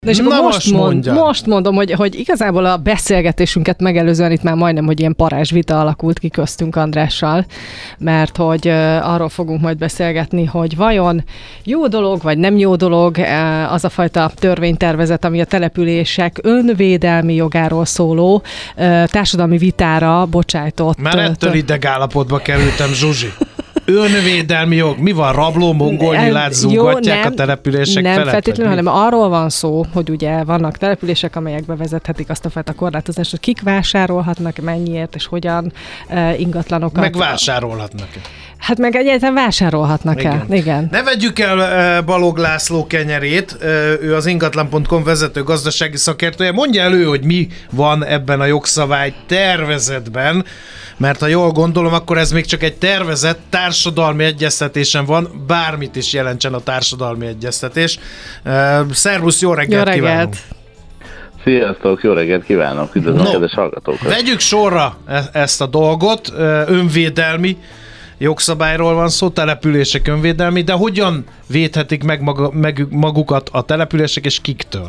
De és akkor most mondom, hogy igazából a beszélgetésünket megelőzően itt már majdnem, hogy ilyen parázsvita alakult ki köztünk Andrással, mert hogy arról fogunk majd beszélgetni, hogy vajon jó dolog, vagy nem jó dolog az a fajta törvénytervezet, ami a települések önvédelmi jogáról szóló társadalmi vitára bocsájtott. Már ettől idegállapotba kerültem, Zsuzsi. Önvédelmi jog. Mi van? Rabló, mongol nyilát zúgatják a települések felett? Nem feltétlenül, hanem arról van szó, hogy ugye vannak települések, amelyek bevezethetik azt a fajta korlátozást, hogy kik vásárolhatnak, mennyiért és hogyan ingatlanokat. Meg vásárolhatnak. Hát meg egyáltalán vásárolhatnak el. Igen. Ne vegyük el Balog László kenyerét, ő az ingatlan.com vezető gazdasági szakértője. Mondja elő, hogy mi van ebben a jogszabály tervezetben, mert ha jól gondolom, akkor ez még csak egy tervezet, társadalmi egyeztetésen van, bármit is jelentsen a társadalmi egyeztetés. Szervusz, jó reggelt kívánunk! Sziasztok, jó reggelt kívánok! Üdvözlöm a kedves hallgatókat! Vegyük sorra ezt a dolgot, önvédelmi jogszabályról van szó, települések önvédelmi, de hogyan védhetik meg magukat a települések, és kiktől?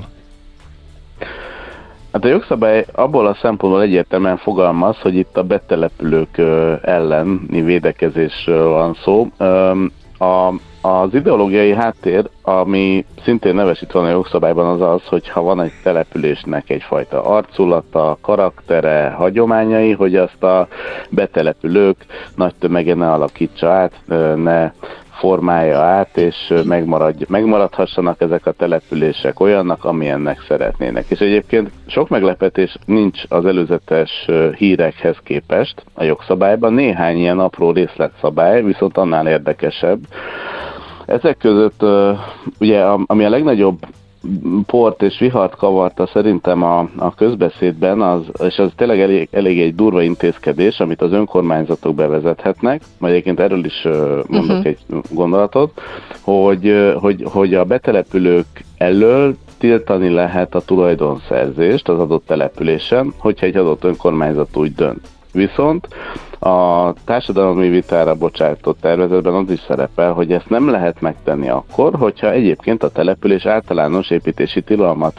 Hát a jogszabály abból a szempontból egyértelműen fogalmaz, hogy itt a betelepülők elleni védekezésről van szó. Az ideológiai háttér, ami szintén nevesítve van a jogszabályban, az az, hogy ha van egy településnek egyfajta arculata, karaktere, hagyományai, hogy azt a betelepülők nagy tömege ne alakítsa át, ne formálja át, és megmaradhassanak ezek a települések olyannak, amilyennek szeretnének. És egyébként sok meglepetés nincs az előzetes hírekhez képest a jogszabályban, néhány ilyen apró részletszabály, viszont annál érdekesebb. Ezek között ugye ami a legnagyobb port és vihart kavarta szerintem a közbeszédben, és az tényleg elég egy durva intézkedés, amit az önkormányzatok bevezethetnek, majd egyébként erről is mondok egy gondolatot, hogy a betelepülők elől tiltani lehet a tulajdonszerzést az adott településen, hogyha egy adott önkormányzat úgy dönt. Viszont a társadalmi vitára bocsájtott tervezetben az is szerepel, hogy ezt nem lehet megtenni akkor, hogyha egyébként a település általános építési tilalmat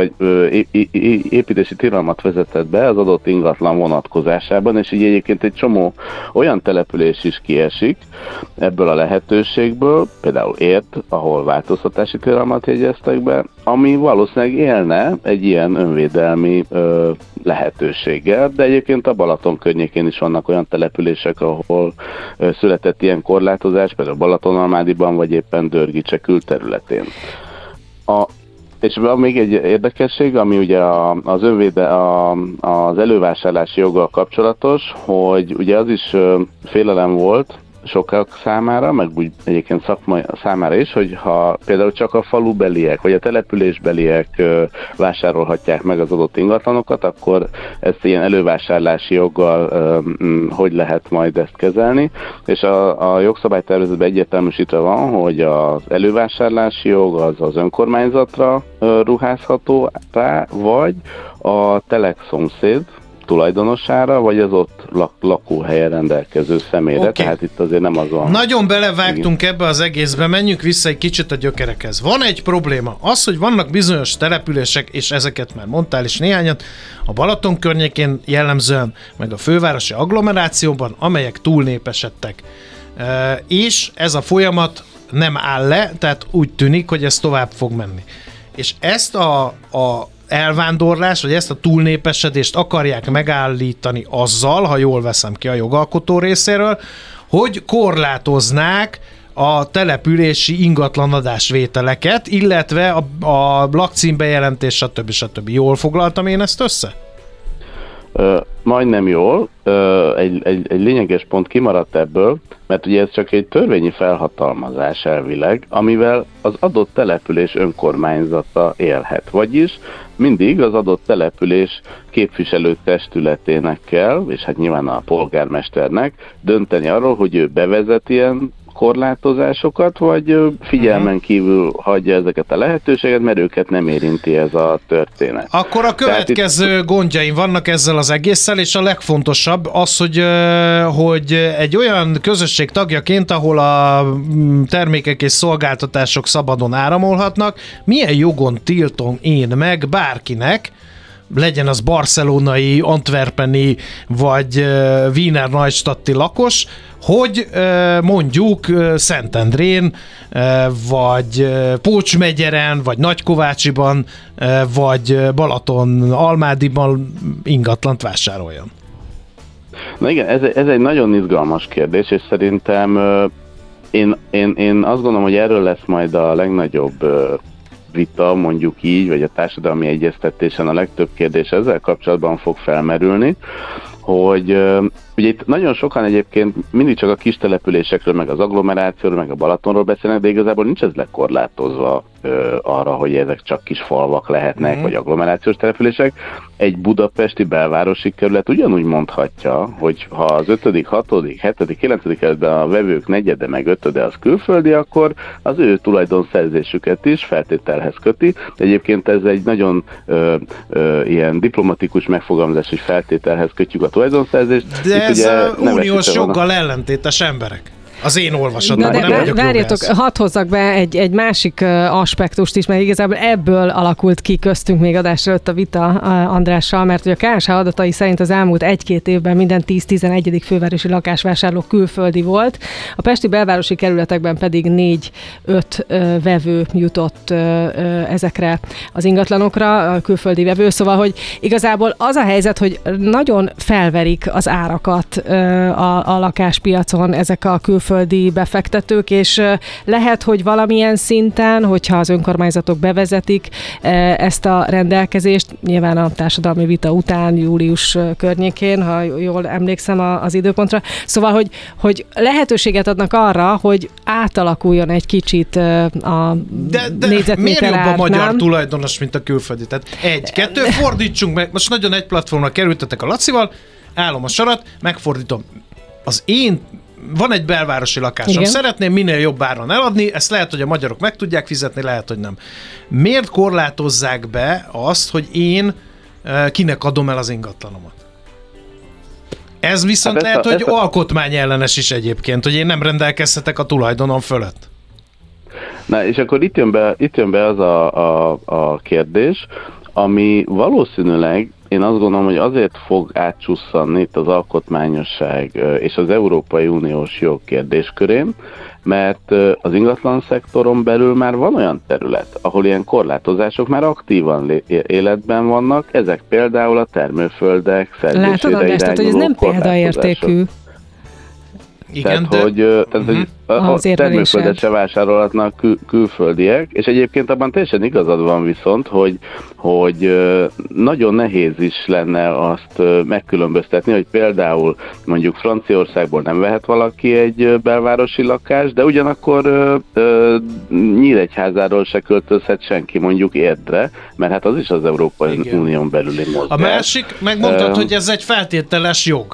vezetett be az adott ingatlan vonatkozásában, és így egyébként egy csomó olyan település is kiesik ebből a lehetőségből, például Érd, ahol változtatási tilalmat jegyeztek be, ami valószínűleg élne egy ilyen önvédelmi lehetőséggel, de egyébként a Balaton környékén is vannak olyan települések, ahol született ilyen korlátozás, például Balatonalmádiban, vagy éppen Dörgicse külterületén. És van még egy érdekesség, ami ugye az elővásárlási joggal kapcsolatos, hogy ugye az is félelem volt sokak számára, meg úgy egyébként szakmai számára is, hogy ha például csak a falubeliek, vagy a településbeliek vásárolhatják meg az adott ingatlanokat, akkor ezt ilyen elővásárlási joggal hogy lehet majd ezt kezelni, és a jogszabálytervezetben egyértelműsítve van, hogy az elővásárlási jog az önkormányzatra ruházható rá, vagy a telek-szomszéd tulajdonosára, vagy az ott lakóhelyen rendelkező személyre, okay. Tehát itt azért nem az van. Nagyon belevágtunk ebbe az egészbe, menjünk vissza egy kicsit a gyökerekhez. Van egy probléma, az, hogy vannak bizonyos települések, és ezeket már mondtál is néhányat, a Balaton környékén jellemzően, meg a fővárosi agglomerációban, amelyek túlnépesedtek. És ez a folyamat nem áll le, tehát úgy tűnik, hogy ez tovább fog menni. És ezt a elvándorlás, vagy ezt a túlnépesedést akarják megállítani azzal, ha jól veszem ki a jogalkotó részéről, hogy korlátoznák a települési ingatlanadásvételeket, illetve a lakcímbejelentés, stb. Jól foglaltam én ezt össze? Majdnem jól. Egy lényeges pont kimaradt ebből, mert ugye ez csak egy törvényi felhatalmazás elvileg, amivel az adott település önkormányzata élhet. Vagyis mindig az adott település képviselő testületének kell, és hát nyilván a polgármesternek dönteni arról, hogy ő bevezet ilyen korlátozásokat, vagy figyelmen kívül hagyja ezeket a lehetőséget, mert őket nem érinti ez a történet. Akkor a következő gondjaim vannak ezzel az egésszel, és a legfontosabb az, hogy egy olyan közösség tagjaként, ahol a termékek és szolgáltatások szabadon áramolhatnak, milyen jogon tiltom én meg bárkinek, legyen az barcelonai, antwerpeni vagy Wiener Neustadti lakos, hogy mondjuk Szentendrén, vagy Pócsmegyeren, vagy Nagykovácsiban, vagy Balaton-Almádiban ingatlant vásároljon. Na igen, ez egy nagyon izgalmas kérdés, és szerintem én azt gondolom, hogy erről lesz majd a legnagyobb vita, mondjuk így, vagy a társadalmi egyeztetésen a legtöbb kérdés ezzel kapcsolatban fog felmerülni, hogy ugye itt nagyon sokan egyébként mindig csak a kis településekről, meg az agglomerációról, meg a Balatonról beszélnek, de igazából nincs ez lekorlátozva arra, hogy ezek csak kis falvak lehetnek, vagy agglomerációs települések. Egy budapesti belvárosi kerület ugyanúgy mondhatja, hogy ha az 5., 6., 7., 9. kerületben a vevők negyede meg ötöde az külföldi, akkor az ő tulajdonszerzésüket is feltételhez köti. Egyébként ez egy nagyon ilyen diplomatikus megfogalmazás, hogy feltételhez kötjük a tulajdonszerzést. De ez uniós joggal ellentétes emberek. Az én olvasatom. De várjatok, hadd hozzak be egy másik aspektust is, mert igazából ebből alakult ki köztünk még adásra előtt a vita Andrással, mert hogy a KSH adatai szerint az elmúlt 1-2 évben minden 10-11. fővárosi lakásvásárló külföldi volt, a pesti belvárosi kerületekben pedig 4-5 vevő jutott ezekre az ingatlanokra, a külföldi vevő, szóval, hogy igazából az a helyzet, hogy nagyon felverik az árakat a lakáspiacon ezek a külföldi befektetők, és lehet, hogy valamilyen szinten, hogyha az önkormányzatok bevezetik ezt a rendelkezést, nyilván a társadalmi vita után, július környékén, ha jól emlékszem az időpontra, szóval, hogy lehetőséget adnak arra, hogy átalakuljon egy kicsit a négyzetméter miért jobb ár, a magyar nem? tulajdonos, mint a külföldi? Tehát 1-2, fordítsunk meg, most nagyon egy platformra kerültetek a Lacival, állom a sarat, megfordítom. Van egy belvárosi lakásom, igen. Szeretném minél jobb áron eladni, ezt lehet, hogy a magyarok meg tudják fizetni, lehet, hogy nem. Miért korlátozzák be azt, hogy én kinek adom el az ingatlanomat? Ez viszont lehet, hogy alkotmányellenes is egyébként, hogy én nem rendelkezhetek a tulajdonom fölött. Na, és akkor itt jön be az a kérdés, ami valószínűleg én azt gondolom, hogy azért fog átcsusszanni itt az alkotmányosság és az Európai Uniós jog kérdéskörén, mert az ingatlan szektoron belül már van olyan terület, ahol ilyen korlátozások már aktívan életben vannak, ezek például a termőföldek szerzésére irányuló korlátozások. Látod, hogy ez nem példaértékű. Igen, tehát, a termőföldet se vásárolhatnak külföldiek, és egyébként abban teljesen igazad van viszont, hogy nagyon nehéz is lenne azt megkülönböztetni, hogy például mondjuk Franciaországból nem vehet valaki egy belvárosi lakást, de ugyanakkor Nyíregyházáról se költözhet senki mondjuk Érdre, mert hát az is az Európai Unión belüli mozgás. A másik, megmondtad, hogy ez egy feltételes jog.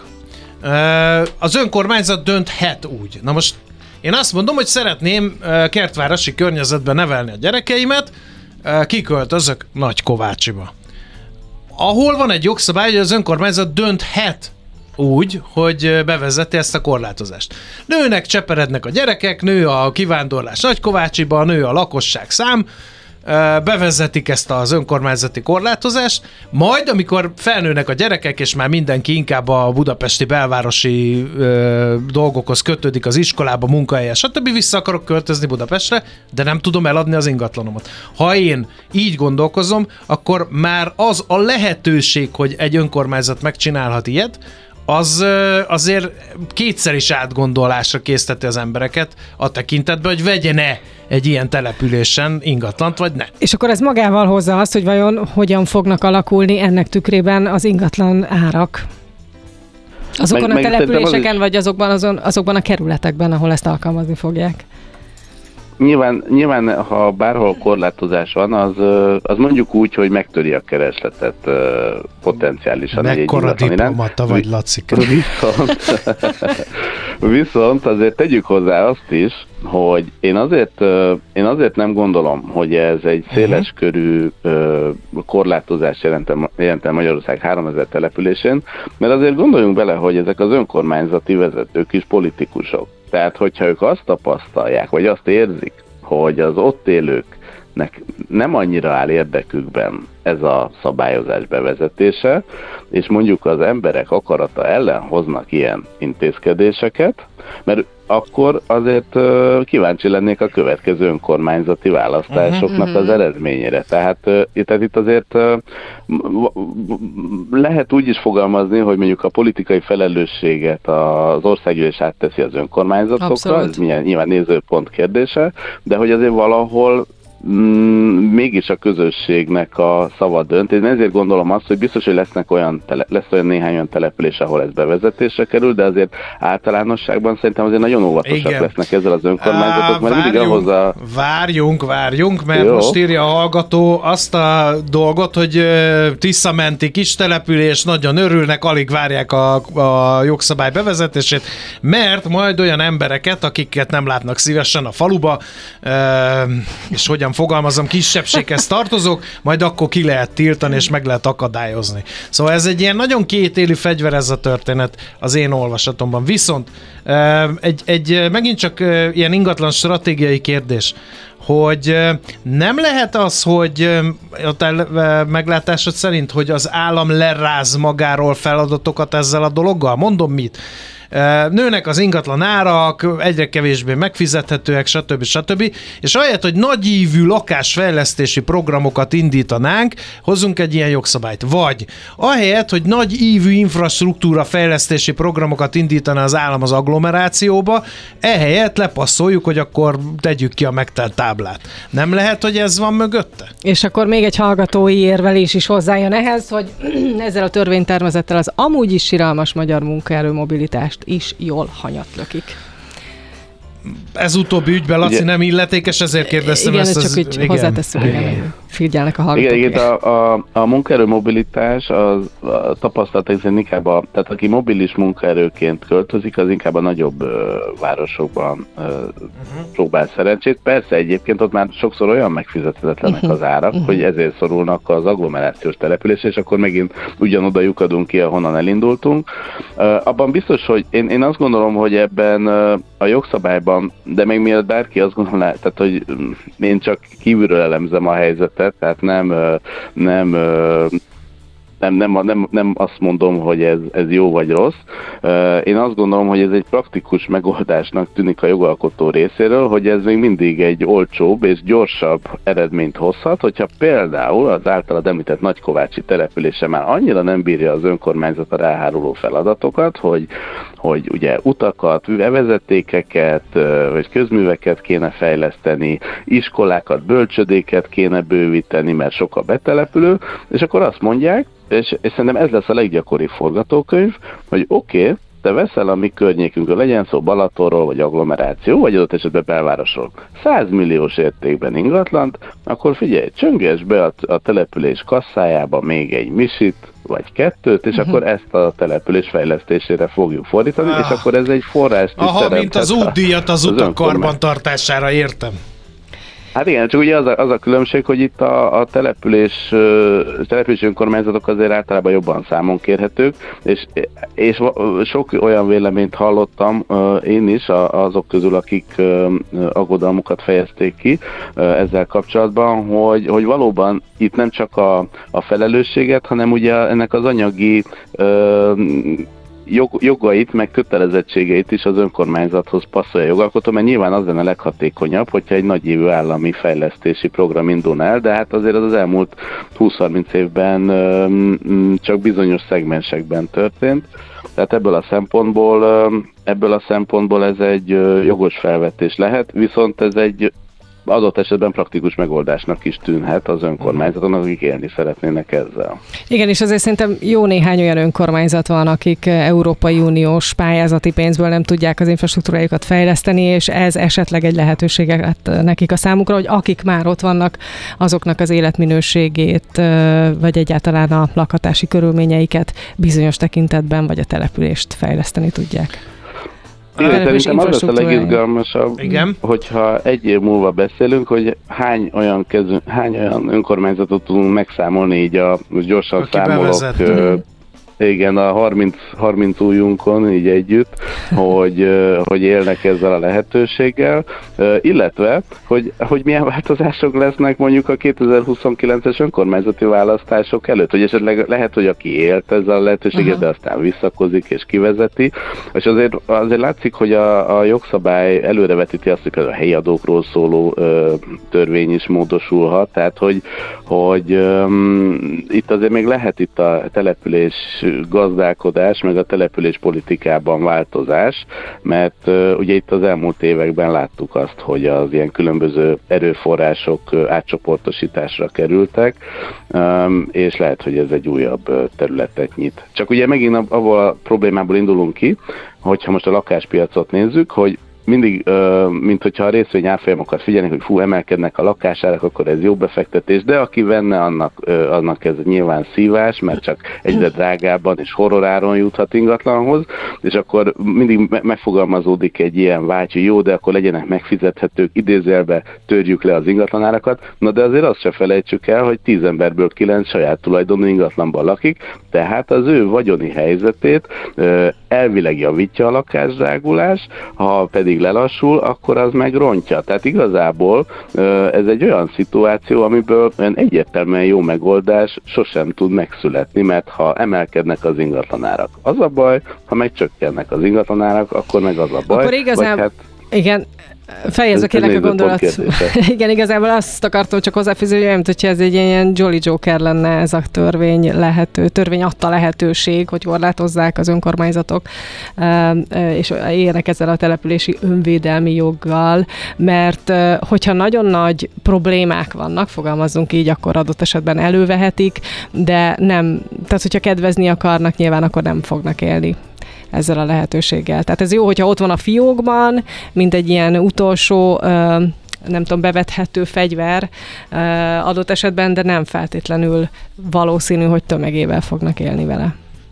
Az önkormányzat dönthet úgy. Na most én azt mondom, hogy szeretném kertvárosi környezetben nevelni a gyerekeimet, kiköltözök Nagykovácsiba. Ahol van egy jogszabály, hogy az önkormányzat dönthet úgy, hogy bevezeti ezt a korlátozást. Nőnek, cseperednek a gyerekek, nő a kivándorlás Nagykovácsiba, nő a lakosság szám, bevezetik ezt az önkormányzati korlátozást, majd amikor felnőnek a gyerekek, és már mindenki inkább a budapesti belvárosi dolgokhoz kötődik, az iskolába, munkahelye, stb. Vissza akarok költözni Budapestre, de nem tudom eladni az ingatlanomat. Ha én így gondolkozom, akkor már az a lehetőség, hogy egy önkormányzat megcsinálhat ilyet, az azért kétszer is átgondolásra készteti az embereket a tekintetben, hogy vegyen-e egy ilyen településen ingatlant, vagy ne. És akkor ez magával hozza azt, hogy vajon hogyan fognak alakulni ennek tükrében az ingatlan árak? Azokon a településeken, vagy azokban a kerületekben, ahol ezt alkalmazni fogják? Nyilván, ha bárhol korlátozás van, az mondjuk úgy, hogy megtöri a keresletet potenciálisan. Mekkora diplomata vagy, Laci? Viszont azért tegyük hozzá azt is, hogy én azért nem gondolom, hogy ez egy széles körű korlátozást jelent Magyarország 3000 településén, mert azért gondoljunk bele, hogy ezek az önkormányzati vezetők is politikusok. Tehát, hogyha ők azt tapasztalják, vagy azt érzik, hogy az ott élőknek nem annyira áll érdekükben ez a szabályozás bevezetése, és mondjuk az emberek akarata ellen hoznak ilyen intézkedéseket, mert akkor azért kíváncsi lennék a következő önkormányzati választásoknak az eredményére. Tehát itt azért lehet úgy is fogalmazni, hogy mondjuk a politikai felelősséget az országgyűlés átteszi az önkormányzatokra, abszolút. Ez nyilván nézőpont kérdése, de hogy azért valahol mégis a közösségnek a szava dönt. Én ezért gondolom azt, hogy biztos, hogy lesz olyan néhány olyan település, ahol ez bevezetésre kerül, de azért általánosságban szerintem azért nagyon óvatosak lesznek ezzel az önkormányzatok, mert mindig ahhoz a... Várjunk, mert jó. Most írja a hallgató azt a dolgot, hogy Tiszamenti kis település, nagyon örülnek, alig várják a jogszabály bevezetését, mert majd olyan embereket, akiket nem látnak szívesen a faluba, és hogyan fogalmazom, kisebbséghez tartozok, majd akkor ki lehet tiltani, és meg lehet akadályozni. Szóval ez egy ilyen nagyon kétélű fegyver ez a történet az én olvasatomban. Viszont megint csak ilyen ingatlan stratégiai kérdés, hogy nem lehet az, hogy a te meglátásod szerint, hogy az állam leráz magáról feladatokat ezzel a dologgal? Mondom mit? Nőnek az ingatlan árak, egyre kevésbé megfizethetőek, stb. És ahelyett, hogy nagyívű lakásfejlesztési programokat indítanánk, hozzunk egy ilyen jogszabályt. Vagy ahelyett, hogy nagyívű infrastruktúra fejlesztési programokat indítana az állam az agglomerációba, ehelyett lepasszoljuk, hogy akkor tegyük ki a megtelt táblát. Nem lehet, hogy ez van mögötte? És akkor még egy hallgatói érvelés is hozzájön ehhez, hogy ezzel a törvénytervezettel az amúgy is siralmas magyar munkaerő mobilitást is jól hanyatlökik. Ez utóbbi ügyben, Laci, nem illetékes, ezért kérdeztem igen, ezt. Igen, csak így hozzátesszük, figyelnek a hallgatók. Igen, a munkaerő mobilitás a tapasztalatok szerint inkább tehát aki mobilis munkaerőként költözik, az inkább a nagyobb városokban próbál szerencsét. Persze egyébként ott már sokszor olyan megfizethetetlenek az árak, hogy ezért szorulnak az agglomerációs településre, és akkor megint ugyanoda lyukadunk ki, ahonnan elindultunk. Abban biztos, hogy én azt gondolom, hogy ebben a jogszabályban, de még mielőtt bárki azt gondolná, tehát hogy én csak kívülről elemzem a helyzetet, tehát nem azt mondom, hogy ez jó vagy rossz. Én azt gondolom, hogy ez egy praktikus megoldásnak tűnik a jogalkotó részéről, hogy ez még mindig egy olcsóbb és gyorsabb eredményt hozhat, hogyha például az általad említett Nagykovácsi települése már annyira nem bírja az önkormányzatra ráháruló feladatokat, hogy ugye utakat, vezetékeket, vagy közműveket kéne fejleszteni, iskolákat, bölcsödéket kéne bővíteni, mert sok a betelepülő, és akkor azt mondják, és szerintem ez lesz a leggyakoribb forgatókönyv, hogy oké, te veszel a mi környékünkről, legyen szó Balatonról, vagy agglomeráció, vagy adott esetben belvárosról, 100 milliós értékben ingatlant, akkor figyelj, csönges be a település kasszájába még egy misit, vagy kettőt, és akkor ezt a település fejlesztésére fogjuk fordítani, és akkor ez egy forrás. Aha, mint az útdíjat az utak karbantartására, értem. Hát igen, csak ugye az a különbség, hogy itt a települési önkormányzatok azért általában jobban számon kérhetők, és sok olyan véleményt hallottam én is azok közül, akik aggodalmukat fejezték ki ezzel kapcsolatban, hogy valóban itt nem csak a felelősséget, hanem ugye ennek az anyagi jogait, meg kötelezettségeit is az önkormányzathoz passzolja a jogalkotó, mert nyilván az lenne leghatékonyabb, hogyha egy nagyívű állami fejlesztési program indulna el, de hát azért az elmúlt 20-30 évben csak bizonyos szegmensekben történt. Tehát ebből a szempontból ez egy jogos felvetés lehet, viszont ez egy adott esetben praktikus megoldásnak is tűnhet az önkormányzatoknak, akik élni szeretnének ezzel. Igen, és azért szerintem jó néhány olyan önkormányzat van, akik Európai Uniós pályázati pénzből nem tudják az infrastruktúrájukat fejleszteni, és ez esetleg egy lehetőséget nekik a számukra, hogy akik már ott vannak, azoknak az életminőségét, vagy egyáltalán a lakhatási körülményeiket bizonyos tekintetben, vagy a települést fejleszteni tudják. Igen, szerintem az lesz a legizgalmasabb, hogyha egy év múlva beszélünk, hogy hány olyan önkormányzatot tudunk megszámolni, így a gyorsan aki számolok. Igen, a 30 újunkon így együtt, hogy élnek ezzel a lehetőséggel, illetve, hogy milyen változások lesznek mondjuk a 2029-es önkormányzati választások előtt, hogy esetleg lehet, hogy aki élt ezzel a lehetőséget, de aztán visszakozik és kivezeti, és azért látszik, hogy a jogszabály előrevetíti azt, hogy a helyi adókról szóló törvény is módosulhat, tehát hogy itt azért még lehet itt a település gazdálkodás, meg a település politikában változás, mert ugye itt az elmúlt években láttuk azt, hogy az ilyen különböző erőforrások átcsoportosításra kerültek, és lehet, hogy ez egy újabb területet nyit. Csak ugye megint abból a problémából indulunk ki, hogyha most a lakáspiacot nézzük, hogy mindig, mint hogyha a részvény árfolyamokat figyelnek, hogy emelkednek a lakásárak, akkor ez jó befektetés, de aki venne, annak ez nyilván szívás, mert csak egyre drágábban és horroráron juthat ingatlanhoz, és akkor mindig megfogalmazódik egy ilyen vágy, hogy jó, de akkor legyenek megfizethetők, idézőjelbe törjük le az ingatlanárakat, na de azért azt se felejtsük el, hogy 10 emberből 9 saját tulajdonú ingatlanban lakik, tehát az ő vagyoni helyzetét elvileg javítja a lakásdrágulás, ha pedig lelassul, akkor az meg rontja. Tehát igazából ez egy olyan szituáció, amiből olyan egyértelműen jó megoldás sosem tud megszületni, mert ha emelkednek az ingatlanárak, az a baj, ha megcsökkennek az ingatlanárak, akkor meg az a baj. Akkor igazából, igen, fejezze kérlek a gondolat. Igen, igazából azt akartam csak hozzáfűzni, hogy olyan, hogyha ez egy ilyen Jolly Joker lenne ez a törvény adta lehetőség, hogy korlátozzák az önkormányzatok, és éljenek ezzel a települési önvédelmi joggal, mert hogyha nagyon nagy problémák vannak, fogalmazzunk így, akkor adott esetben elővehetik, de nem, tehát hogyha kedvezni akarnak, nyilván akkor nem fognak élni ezzel a lehetőséggel. Tehát ez jó, hogyha ott van a fiókban, mint egy ilyen utolsó, nem tudom, bevethető fegyver adott esetben, de nem feltétlenül valószínű, hogy tömegével fognak élni vele.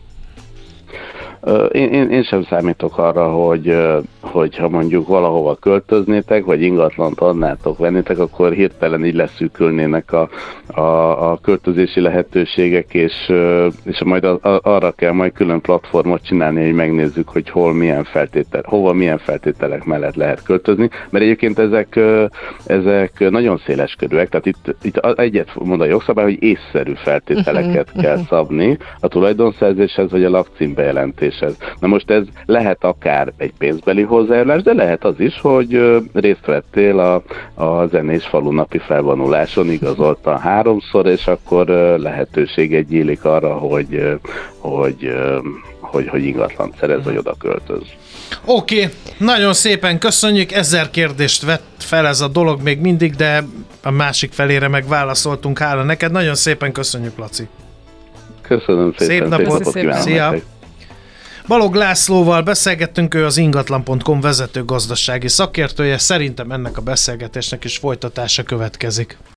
Én sem számítok arra, hogy ha mondjuk valahova költöznétek, vagy ingatlant adnátok, vennétek, akkor hirtelen így leszűkülnének a költözési lehetőségek, és majd arra kell majd külön platformot csinálni, hogy megnézzük, hogy hova milyen feltételek mellett lehet költözni, mert egyébként ezek nagyon széles körűek, tehát itt egyet mond a jogszabály, hogy észszerű feltételeket kell szabni a tulajdonszerzéshez, vagy a lakcímbejelentéshez. Na most ez lehet akár egy pénzbeli hozzájárulás, de lehet az is, hogy részt vettél a zenés falunapi felvonuláson, igazoltan 3-szor, és akkor lehetőséged nyílik arra, hogy ingatlant szerez, vagy oda költöz. Oké, nagyon szépen köszönjük, 1000 kérdést vett fel ez a dolog még mindig, de a másik felére meg válaszoltunk, hála neked. Nagyon szépen köszönjük, Laci. Köszönöm szépen. Szép napot kívánok. Szia. Balogh Lászlóval beszélgettünk, ő az ingatlan.com vezető gazdasági szakértője, szerintem ennek a beszélgetésnek is folytatása következik.